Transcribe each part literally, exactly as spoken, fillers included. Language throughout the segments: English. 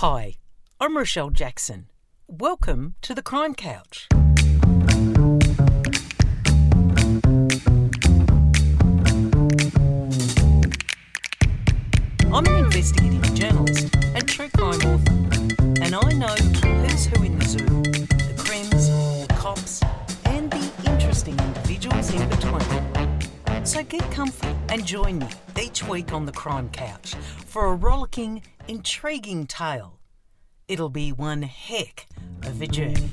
Hi, I'm Rochelle Jackson. Welcome to the Crime Couch. I'm an investigative journalist and true crime author, and I know who's who in the zoo, the crims, the cops, and the interesting individuals in between. So get comfy and join me each week on the Crime Couch for a rollicking, intriguing tale. It'll be one heck of a journey.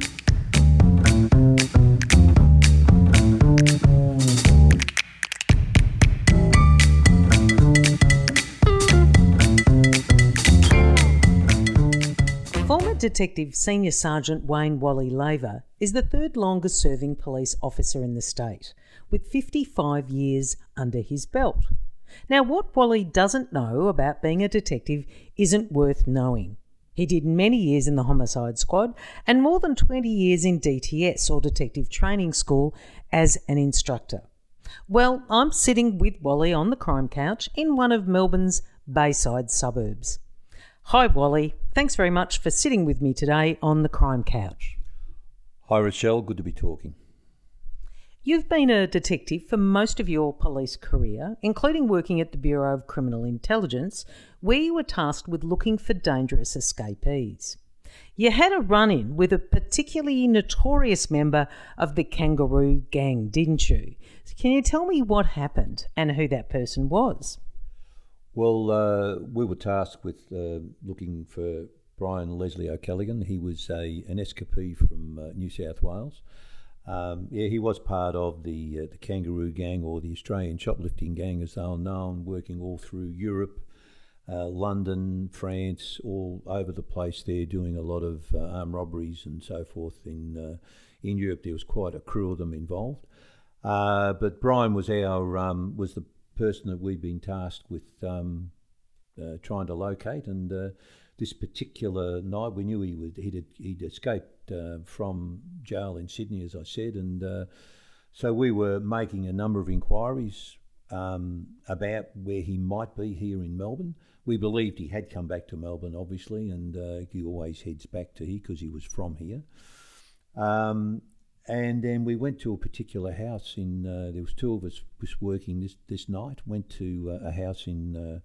Former Detective Senior Sergeant Wayne Wally Laver is the third longest serving police officer in the state, with fifty-five years under his belt. Now, what Wally doesn't know about being a detective isn't worth knowing. He did many years in the Homicide Squad and more than twenty years in D T S, or Detective Training School, as an instructor. Well, I'm sitting with Wally on the Crime Couch in one of Melbourne's Bayside suburbs. Hi, Wally. Thanks very much for sitting with me today on the Crime Couch. Hi, Rochelle. Good to be talking. You've been a detective for most of your police career, including working at the Bureau of Criminal Intelligence, where you were tasked with looking for dangerous escapees. You had a run-in with a particularly notorious member of the Kangaroo Gang, didn't you? Can you tell me what happened and who that person was? Well, uh, we were tasked with uh, looking for Brian Leslie O'Callaghan. He was a an escapee from uh, New South Wales. Um, yeah, he was part of the uh, the Kangaroo Gang, or the Australian Shoplifting Gang as they were known, working all through Europe, uh, London, France, all over the place there, doing a lot of uh, armed robberies and so forth. In uh, in Europe, there was quite a crew of them involved. Uh, but Brian was our um, was the person that we'd been tasked with um, uh, trying to locate, and uh, this particular night we knew he would he'd, he'd escaped uh, from jail in Sydney, as I said, and uh, so we were making a number of inquiries um, about where he might be here in Melbourne. We believed he had come back to Melbourne, obviously, and uh, he always heads back to here because he was from here. Um, And then we went to a particular house in, uh, there was two of us was working this, this night, went to uh, a house in uh,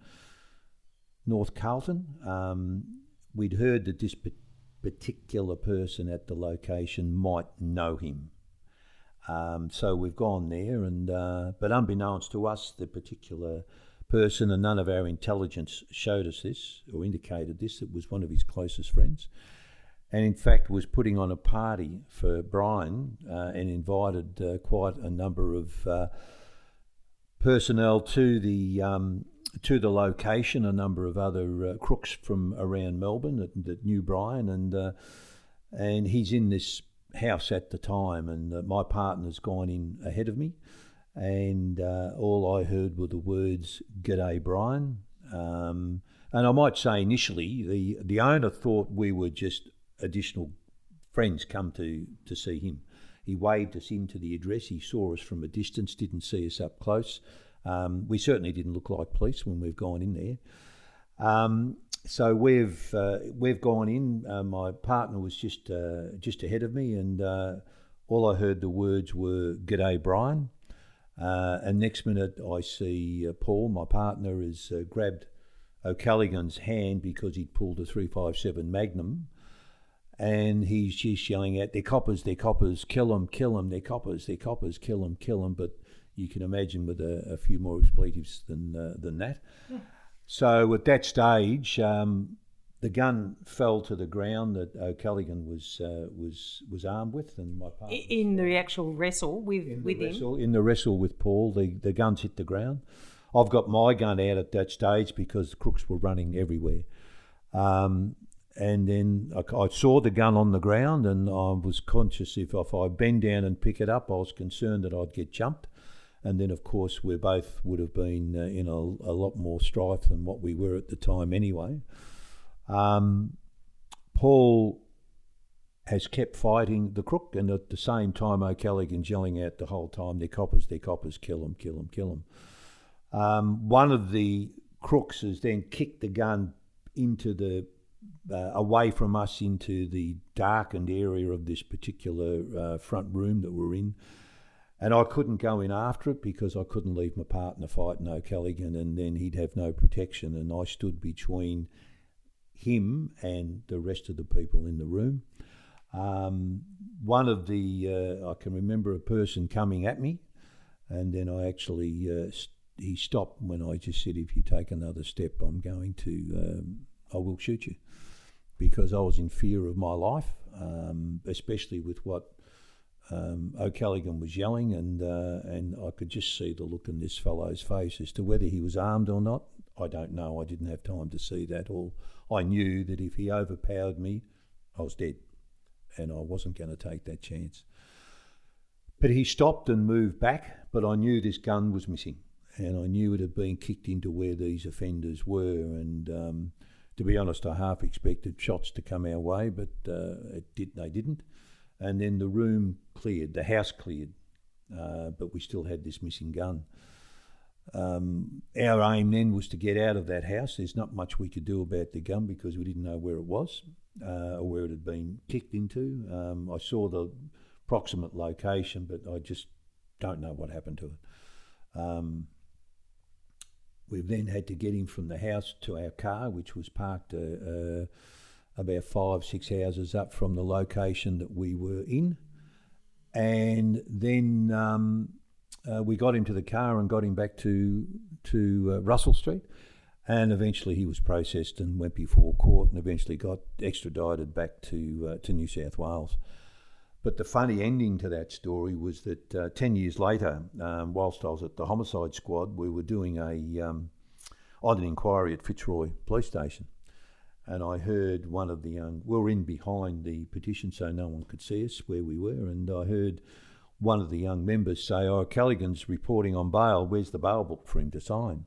North Carlton. Um, we'd heard that this particular person at the location might know him. Um, so we've gone there, and uh, but unbeknownst to us, the particular person, and none of our intelligence showed us this or indicated this, it was one of his closest friends. And in fact was putting on a party for Brian uh, and invited uh, quite a number of uh, personnel to the um, to the location, a number of other uh, crooks from around Melbourne that, that knew Brian, and uh, and he's in this house at the time, and uh, my partner's gone in ahead of me, and uh, all I heard were the words, "G'day, Brian." Um, and I might say initially the, the owner thought we were just additional friends come to, to see him. He waved us into the address. He saw us from a distance, didn't see us up close. Um, we certainly didn't look like police when we've gone in there. Um, so we've uh, we've gone in. Uh, my partner was just uh, just ahead of me, and uh, all I heard the words were "G'day, Brian." Uh, and next minute, I see uh, Paul, my partner, has uh, grabbed O'Callaghan's hand because he'd pulled a three fifty-seven Magnum. And he's just yelling out, "They're coppers, they're coppers, kill them, kill them, they're coppers, they're coppers, kill them, kill them." But you can imagine with a, a few more expletives than uh, than that. Yeah. So at that stage, um, the gun fell to the ground that O'Callaghan was uh, was was armed with, and my partner in the actual wrestle with in with the him. Wrestle, in the wrestle with Paul, the the guns hit the ground. I've got my gun out at that stage because the crooks were running everywhere. Um, And then I, I saw the gun on the ground, and I was conscious if, if I bend down and pick it up, I was concerned that I'd get jumped. And then, of course, we both would have been uh, in a, a lot more strife than what we were at the time anyway. Um, Paul has kept fighting the crook, and at the same time O'Callaghan's yelling out the whole time, "They're coppers, they're coppers, kill them, kill them, kill them." Um, one of the crooks has then kicked the gun into the uh, away from us into the darkened area of this particular uh, front room that we're in. And I couldn't go in after it because I couldn't leave my partner fighting O'Callaghan, and then he'd have no protection. And I stood between him and the rest of the people in the room. Um, one of the, uh, I can remember a person coming at me, and then I actually, uh, st- he stopped when I just said, if you take another step, I'm going to, um, I will shoot you. Because I was in fear of my life, um, especially with what Um, O'Callaghan was yelling, and uh, and I could just see the look in this fellow's face as to whether he was armed or not. I don't know. I didn't have time to see that. All I knew that if he overpowered me, I was dead, and I wasn't going to take that chance. But he stopped and moved back, but I knew this gun was missing, and I knew it had been kicked into where these offenders were. And um, to be honest, I half expected shots to come our way, but uh, it did. They didn't. And then the room cleared, the house cleared, uh, but we still had this missing gun. Um, our aim then was to get out of that house. There's not much we could do about the gun because we didn't know where it was uh, or where it had been kicked into. Um, I saw the proximate location, but I just don't know what happened to it. Um, we then had to get him from the house to our car, which was parked uh, uh, about five, six houses up from the location that we were in. And then um, uh, we got him to the car and got him back to to uh, Russell Street. And eventually he was processed and went before court and eventually got extradited back to uh, to New South Wales. But the funny ending to that story was that uh, ten years later, um, whilst I was at the homicide squad, we were doing a um, on an inquiry at Fitzroy Police Station. And I heard one of the young, we were in behind the petition so no one could see us where we were, and I heard one of the young members say, oh, Callaghan's reporting on bail, where's the bail book for him to sign?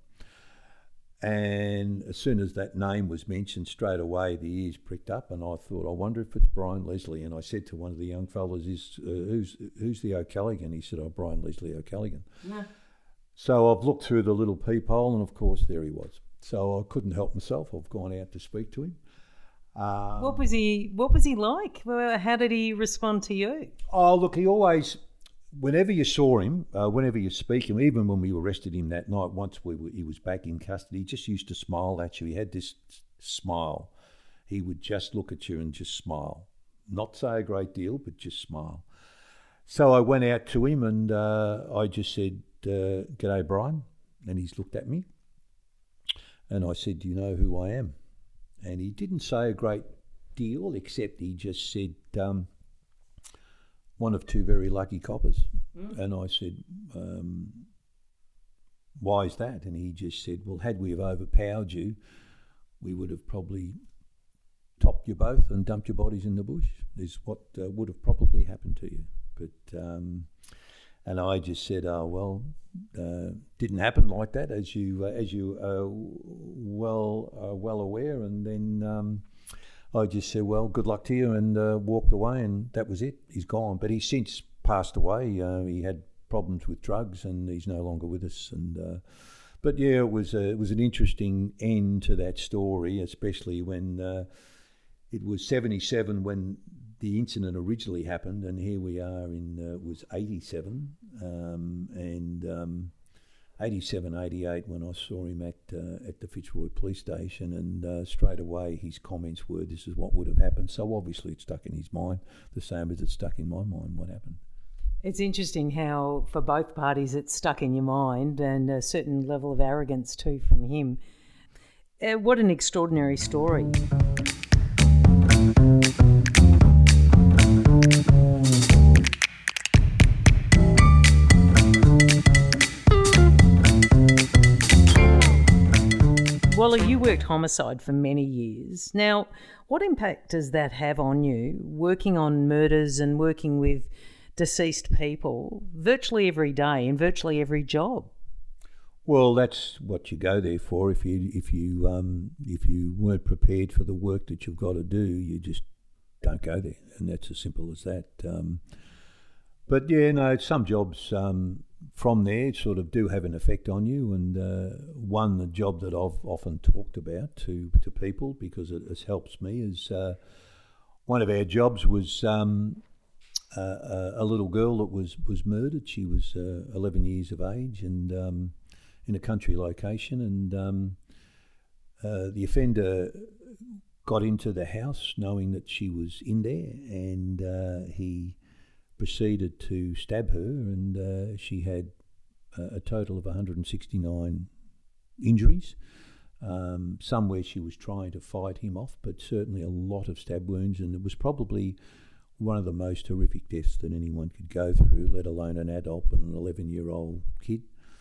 And as soon as that name was mentioned, straight away the ears pricked up, and I thought, I wonder if it's Brian Leslie. And I said to one of the young fellas, "Is uh, who's who's the O'Callaghan?" He said, oh, Brian Leslie O'Callaghan. Yeah. So I've looked through the little peephole, and of course there he was. So I couldn't help myself. I've gone out to speak to him. Um, what was he? What was he like? How did he respond to you? Oh, look, he always, whenever you saw him, uh, whenever you speak him, even when we arrested him that night, once we were, he was back in custody, he just used to smile at you. He had this smile. He would just look at you and just smile. Not say a great deal, but just smile. So I went out to him and uh, I just said, uh, "G'day, Brian," and he's looked at me. And I said, "Do you know who I am?" And he didn't say a great deal, except he just said, um, one of two very lucky coppers. Mm. And I said, um, why is that? And he just said, well, had we have overpowered you, we would have probably topped you both and dumped your bodies in the bush, is what uh, would have probably happened to you. But um, and I just said, oh, well, uh, didn't happen like that, as you uh, as you are well uh, well aware. And then um, I just said, well, good luck to you, and uh, walked away, and that was it. He's gone. But he's since passed away. Uh, he had problems with drugs, and he's no longer with us. And uh, but yeah, it was a, it was an interesting end to that story, especially when uh, it was seventy-seven when the incident originally happened, and here we are in uh, it was eighty-seven, um, and um, eighty-seven, eighty-eight when I saw him at uh, at the Fitzroy Police Station, and uh, straight away his comments were, "This is what would have happened." So obviously it stuck in his mind, the same as it stuck in my mind what happened. It's interesting how for both parties it's stuck in your mind, and a certain level of arrogance too from him. Uh, what an extraordinary story. Wally, you worked homicide for many years. Now, what impact does that have on you, working on murders and working with deceased people virtually every day in virtually every job? Well, that's what you go there for. If you if you um, if you weren't prepared for the work that you've got to do, you just don't go there, and that's as simple as that. Um, but yeah, no, some jobs um, from there sort of do have an effect on you. And uh, one the job that I've often talked about to, to people because it, it helps me is uh, one of our jobs was um, uh, a little girl that was, was murdered. She was uh, eleven years of age and um, in a country location, and um, uh, the offender got into the house knowing that she was in there, and uh, he proceeded to stab her, and uh, she had a, a total of one hundred sixty-nine injuries. Um, some where she was trying to fight him off, but certainly a lot of stab wounds, and it was probably one of the most horrific deaths that anyone could go through, let alone an adult and an eleven-year-old kid.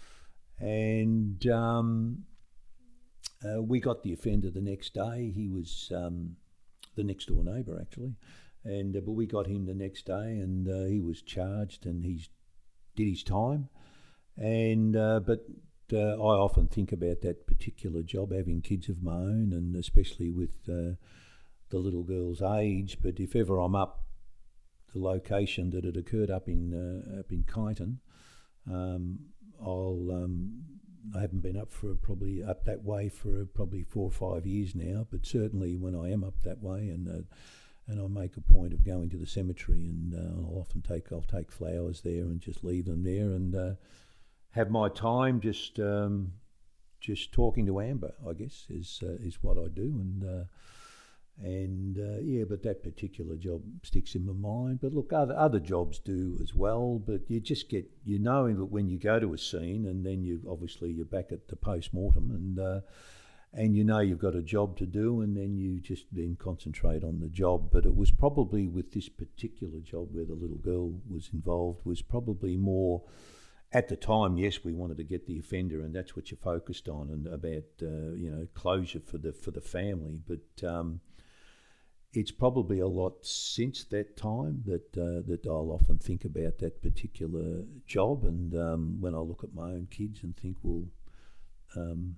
And um, uh, we got the offender the next day. He was um, the next-door neighbour, actually. And uh, but we got him the next day, and uh, he was charged, and he did his time. And uh, but uh, I often think about that particular job, having kids of my own, and especially with uh, the little girl's age. But if ever I'm up the location that it occurred up in uh, up in Kyneton, um, I'll um, I haven't been up for probably up that way for probably four or five years now. But certainly when I am up that way, and uh, and I make a point of going to the cemetery, and uh, I'll often take I'll take flowers there and just leave them there, and uh, have my time just um, just talking to Amber, I guess, is uh, is what I do, and uh, and uh, yeah, but that particular job sticks in my mind. But look, other other jobs do as well. But you just get you knowing that when you go to a scene, and then you obviously you're back at the post-mortem, and uh, and you know you've got a job to do, and then you just then concentrate on the job. But it was probably with this particular job where the little girl was involved was probably more, at the time, yes, we wanted to get the offender, and that's what you focused on, and about uh, you know closure for the for the family. But um, it's probably a lot since that time that uh, that I'll often think about that particular job, and um, when I look at my own kids and think, well, um,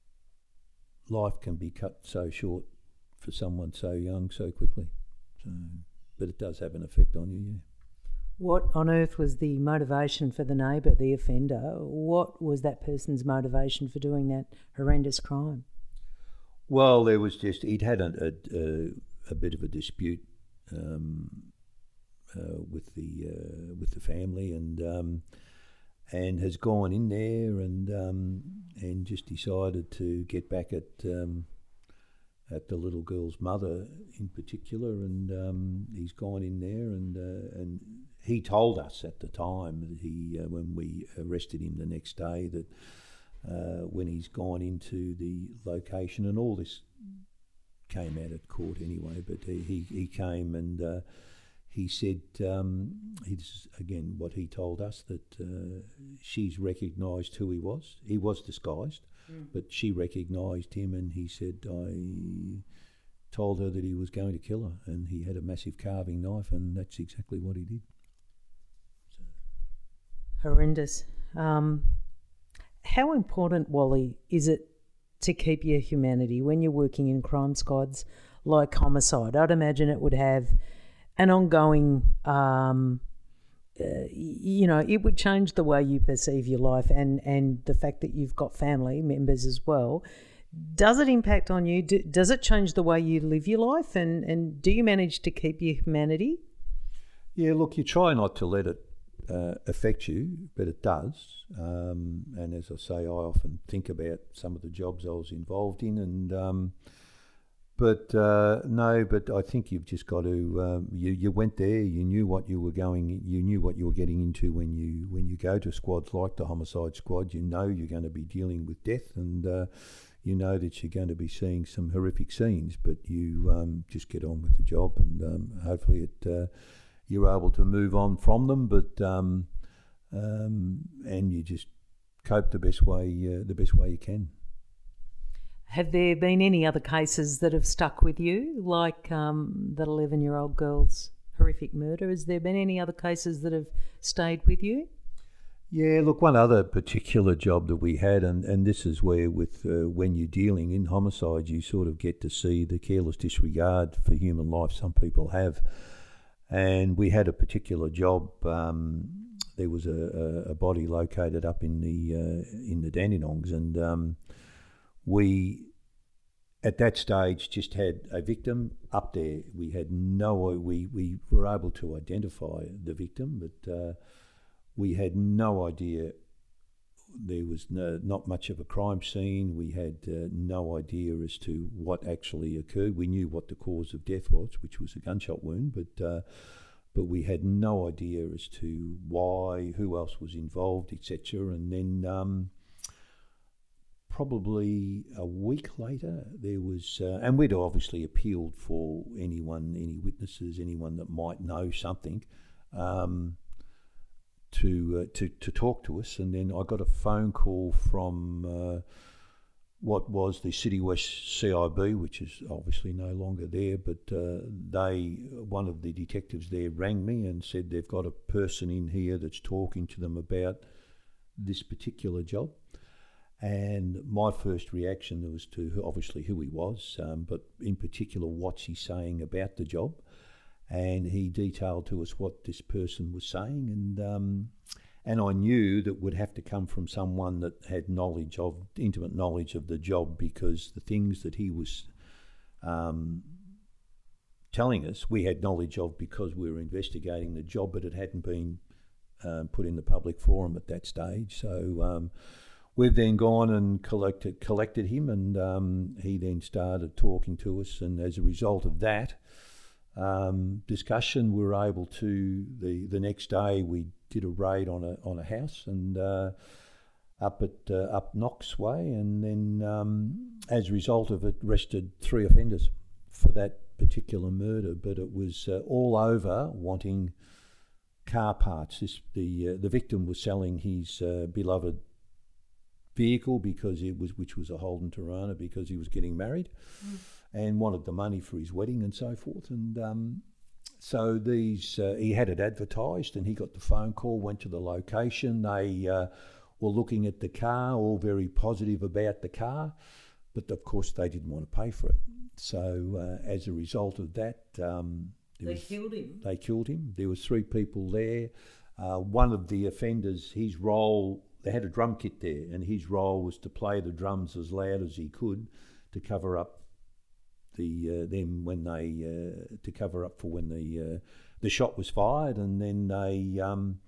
life can be cut so short for someone so young so quickly. So, but it does have an effect on you, yeah. What on earth was the motivation for the neighbour, the offender? What was that person's motivation for doing that horrendous crime? Well, there was just, he'd had a, a, a bit of a dispute um, uh, with the uh, with the family, and um, and has gone in there and um, and just decided to get back at um, at the little girl's mother in particular, and um, he's gone in there, and uh, and he told us at the time that he uh, when we arrested him the next day that uh, when he's gone into the location, and all this came out at court anyway, but he he, he came and uh, he said, um, he's, again, what he told us, that uh, she's recognised who he was. He was disguised, mm. but she recognised him, and he said, I told her that he was going to kill her, and he had a massive carving knife, and that's exactly what he did. So. Horrendous. Um, how important, Wally, is it to keep your humanity when you're working in crime squads like homicide? I'd imagine it would have an ongoing, um, uh, you know, it would change the way you perceive your life, and, and the fact that you've got family members as well. Does it impact on you? Do, does it change the way you live your life, and, and do you manage to keep your humanity? Yeah, look, you try not to let it uh, affect you, but it does. Um, and as I say, I often think about some of the jobs I was involved in, and um, But uh, no, but I think you've just got to. Um, you you went there. You knew what you were going. You knew what you were getting into when you when you go to squads like the homicide squad. You know you're going to be dealing with death, and uh, you know that you're going to be seeing some horrific scenes. But you um, just get on with the job, and um, hopefully it uh, you're able to move on from them. But um, um, and you just cope the best way uh, the best way you can. Have there been any other cases that have stuck with you, like um, that eleven-year-old girl's horrific murder? Has there been any other cases that have stayed with you? Yeah, look, one other particular job that we had, and, and this is where with uh, when you're dealing in homicide, you sort of get to see the careless disregard for human life some people have. And we had a particular job um, there was a, a, a body located up in the uh, in the Dandenongs, and um, we at that stage just had a victim up there. We had no we we were able to identify the victim, but uh, we had no idea. There was no, not much of a crime scene. We had uh, no idea as to what actually occurred. We knew what the cause of death was, which was a gunshot wound, but uh, but we had no idea as to why, who else was involved, et cetera. And then um, probably a week later, there was, uh, and we'd obviously appealed for anyone, any witnesses, anyone that might know something. Um, to uh, to to talk to us, and then I got a phone call from uh, what was the City West C I B, which is obviously no longer there, but uh, they, one of the detectives there rang me and said they've got a person in here that's talking to them about this particular job. And my first reaction was to obviously who he was, um, but in particular what's he saying about the job. And he detailed to us what this person was saying, and um, and I knew that would have to come from someone that had knowledge of, intimate knowledge of the job, because the things that he was um, telling us, we had knowledge of because we were investigating the job, but it hadn't been uh, put in the public forum at that stage. So um, we've then gone and collected collected him, and um, he then started talking to us, and as a result of that, Um, discussion, we were able to, the, the next day we did a raid on a on a house and uh, up at uh, up Knox Way, and then um, as a result of it, arrested three offenders for that particular murder. But it was uh, all over wanting car parts. This the uh, the victim was selling his uh, beloved vehicle because it was which was a Holden Torana, because he was getting married. Mm. And wanted the money for his wedding and so forth. And um, so these uh, he had it advertised, and he got the phone call, went to the location. They uh, were looking at the car, all very positive about the car, but of course they didn't want to pay for it. So uh, as a result of that, um, they was, killed him. They killed him. There was three people there. Uh, one of the offenders, his role, they had a drum kit there, and his role was to play the drums as loud as he could to cover up The, uh, them when they uh, to cover up for when the uh, the shot was fired, and then they um,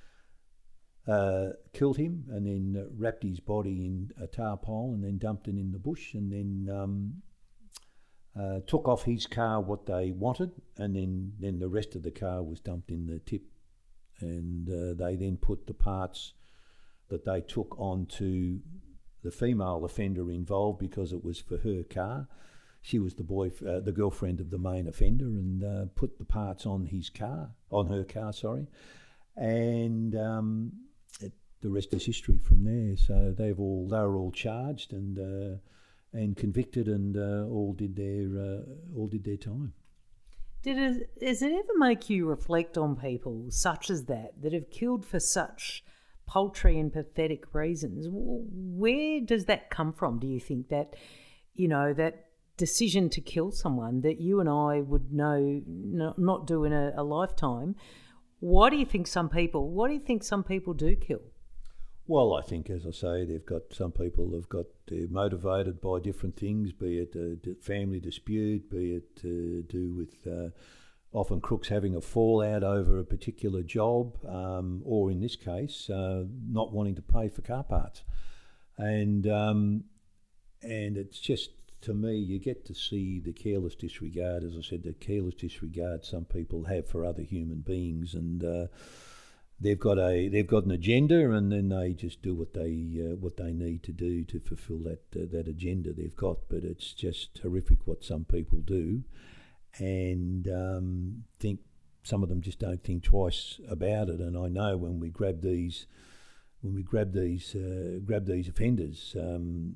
uh, killed him, and then uh, wrapped his body in a tarpaulin, and then dumped it in the bush, and then um, uh, took off his car what they wanted, and then, then the rest of the car was dumped in the tip, and uh, they then put the parts that they took onto the female offender involved, because it was for her car. She was the boy, uh, the girlfriend of the main offender, and uh, put the parts on his car, on her car, sorry, and um, it, the rest is history from there. So they've all, they were all charged and uh, and convicted, and uh, all did their uh, all did their time. Did it, does it ever make you reflect on people such as that that have killed for such paltry and pathetic reasons? Where does that come from? Do you think that, you know, that decision to kill someone that you and I would know not do in a, a lifetime? Why do you think some people? Why do you think some people do kill? Well, I think, as I say, they've got some people have got they're motivated by different things, be it a family dispute, be it to do with uh, often crooks having a fallout over a particular job, um, or in this case, uh, not wanting to pay for car parts, and um, and it's just. To me, you get to see the careless disregard, as I said, the careless disregard some people have for other human beings, and uh, they've got a they've got an agenda, and then they just do what they uh, what they need to do to fulfil that uh, that agenda they've got. But it's just horrific what some people do, and um, think some of them just don't think twice about it. And I know when we grab these when we grab these uh, grab these offenders. Um,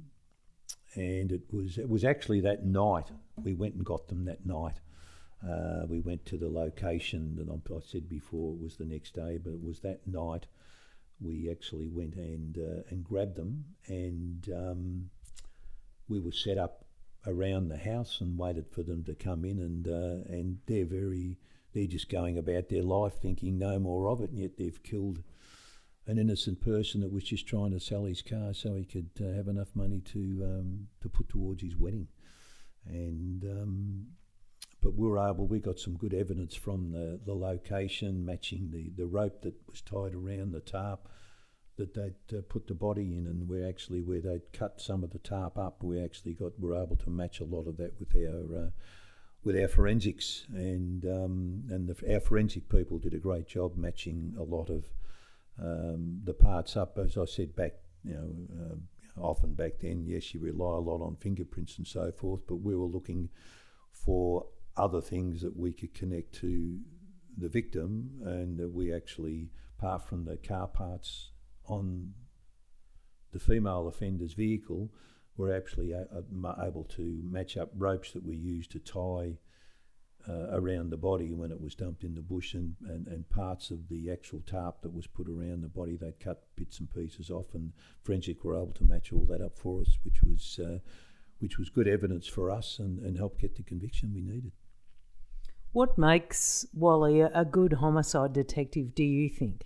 And it was it was actually that night, we went and got them that night. Uh, we went to the location that I said before, it was the next day, but it was that night we actually went and uh, and grabbed them, and um, we were set up around the house and waited for them to come in, and uh, and they're very they're just going about their life thinking no more of it, and yet they've killed an innocent person that was just trying to sell his car so he could uh, have enough money to um, to put towards his wedding. And um, but we were able, we got some good evidence from the, the location, matching the, the rope that was tied around the tarp that they'd uh, put the body in, and we actually, where they'd cut some of the tarp up, we actually got were able to match a lot of that with our uh, with our forensics, and um, and the, our forensic people did a great job matching a lot of um, the parts up. As I said back, you know, uh, often back then, yes, you rely a lot on fingerprints and so forth, but we were looking for other things that we could connect to the victim, and uh, we actually, apart from the car parts on the female offender's vehicle, were actually a, a, able to match up ropes that we used to tie uh, around the body when it was dumped in the bush, and, and, and parts of the actual tarp that was put around the body. They'd cut bits and pieces off, and forensic were able to match all that up for us, which was uh, which was good evidence for us, and, and helped get the conviction we needed. What makes Wally a, a good homicide detective, do you think?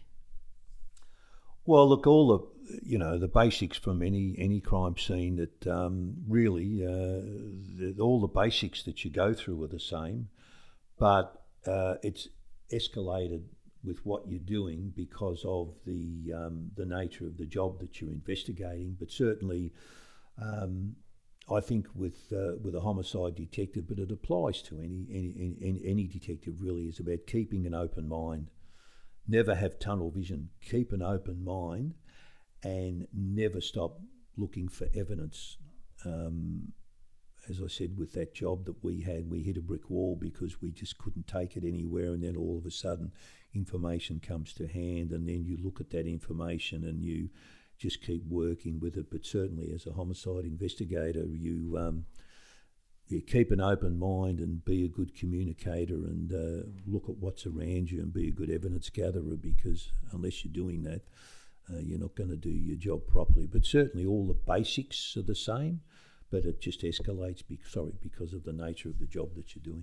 Well, look, all the you know the basics from any any crime scene, that um, really uh, the, all the basics that you go through are the same, but uh, it's escalated with what you're doing because of the um, the nature of the job that you're investigating. But certainly, um, I think with uh, with a homicide detective, but it applies to any any any, any detective really, is about keeping an open mind. Never have tunnel vision. Keep an open mind, and never stop looking for evidence. Um, as I said, with that job that we had, we hit a brick wall because we just couldn't take it anywhere, and then all of a sudden information comes to hand, and then you look at that information and you just keep working with it. But certainly as a homicide investigator, you um, you keep an open mind and be a good communicator, and uh, look at what's around you and be a good evidence gatherer, because unless you're doing that, uh, you're not going to do your job properly. But certainly all the basics are the same, but it just escalates be- sorry, because of the nature of the job that you're doing.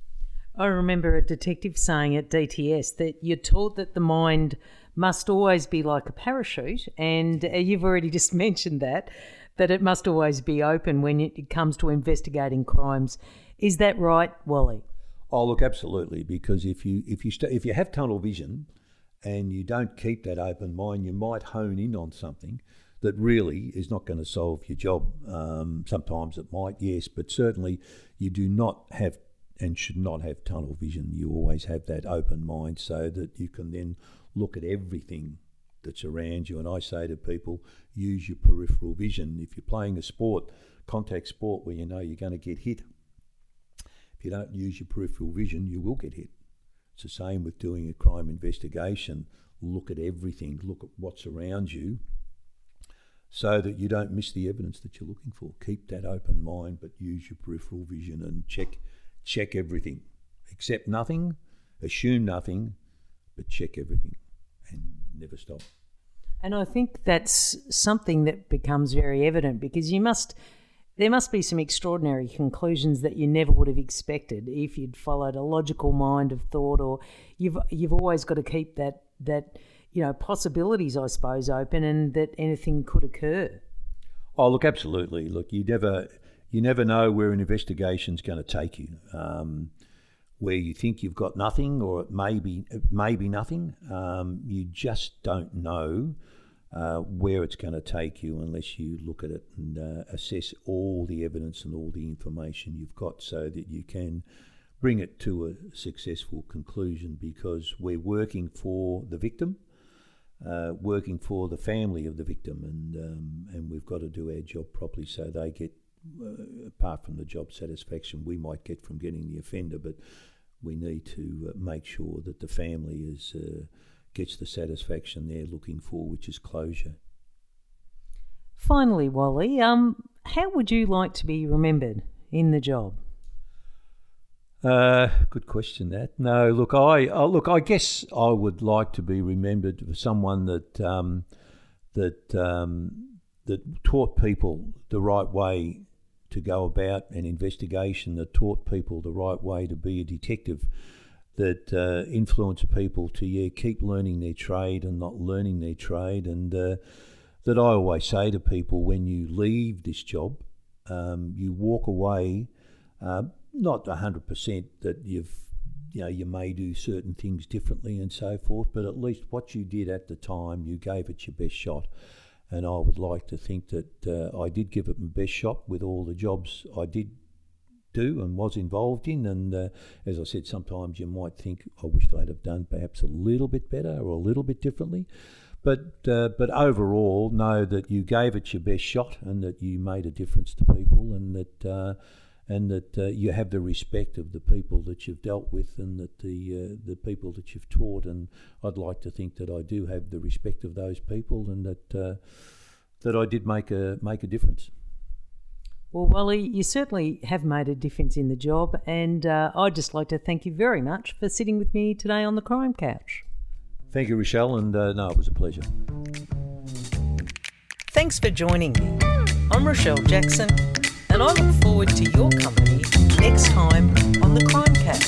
I remember a detective saying at D T S that you're taught that the mind must always be like a parachute, and uh, you've already just mentioned that, that it must always be open when it comes to investigating crimes. Is that right, Wally? Oh, look, absolutely, because if you if you st- if you have tunnel vision and you don't keep that open mind, you might hone in on something that really is not going to solve your job. Um, sometimes it might, yes, but certainly you do not have and should not have tunnel vision. You always have that open mind so that you can then look at everything that's around you. And I say to people, use your peripheral vision. If you're playing a sport, contact sport, where you know you're going to get hit, if you don't use your peripheral vision, you will get hit. It's the same with doing a crime investigation. Look at everything, look at what's around you, so that you don't miss the evidence that you're looking for. Keep that open mind, but use your peripheral vision and check check everything. Accept nothing, assume nothing, but check everything and never stop. And I think that's something that becomes very evident, because you must, there must be some extraordinary conclusions that you never would have expected if you'd followed a logical mind of thought, or you've you've always got to keep that that you know possibilities, I suppose, open, and that anything could occur. Oh, look, absolutely. Look, you never you never know where an investigation's going to take you. Um, where you think you've got nothing, or it may be, it may be nothing. Um, you just don't know uh, where it's going to take you unless you look at it and uh, assess all the evidence and all the information you've got, so that you can bring it to a successful conclusion, because we're working for the victim, uh, working for the family of the victim, and um, and we've got to do our job properly so they get, uh, apart from the job satisfaction we might get from getting the offender, but we need to uh, make sure that the family is uh, gets the satisfaction they're looking for, which is closure. Finally, Wally, um, how would you like to be remembered in the job? Uh, good question, that. No, look, I uh, look. I guess I would like to be remembered for someone that um, that um, that taught people the right way to go about an investigation, that taught people the right way to be a detective. that uh, influence people to yeah keep learning their trade and not learning their trade, and uh, that I always say to people, when you leave this job, um, you walk away uh, not a hundred percent that you've you know you may do certain things differently and so forth, but at least what you did at the time, you gave it your best shot. And I would like to think that uh, I did give it my best shot with all the jobs I did do and was involved in. And uh, as I said, sometimes you might think, I wished I'd have done perhaps a little bit better or a little bit differently. But uh, but overall, know that you gave it your best shot and that you made a difference to people, and that uh, and that uh, you have the respect of the people that you've dealt with, and that the uh, the people that you've taught. And I'd like to think that I do have the respect of those people, and that uh, that I did make a make a difference. Well, Wally, you certainly have made a difference in the job, and uh, I'd just like to thank you very much for sitting with me today on the Crime Couch. Thank you, Rochelle, and uh, no, it was a pleasure. Thanks for joining me. I'm Rochelle Jackson, and I look forward to your company next time on the Crime Couch.